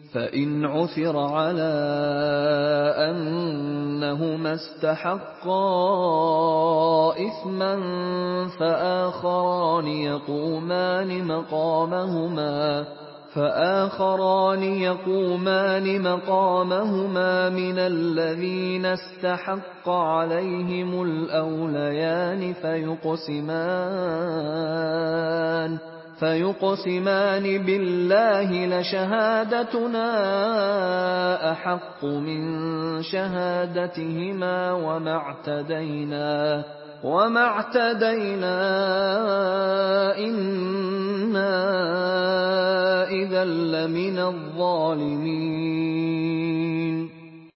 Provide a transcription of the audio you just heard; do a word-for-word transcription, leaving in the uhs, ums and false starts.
فإن عثر على أنهما استحقا إثما فآخران يقومان مقامهما فآخران يقومان مقامهما من الذين استحق عليهم الأوليان فيقسمان فيقسمان بالله لشهادتنا أحق من شهادتهما وما اعتدينا وما اعتدينا إنا إذا لمن الظالمين.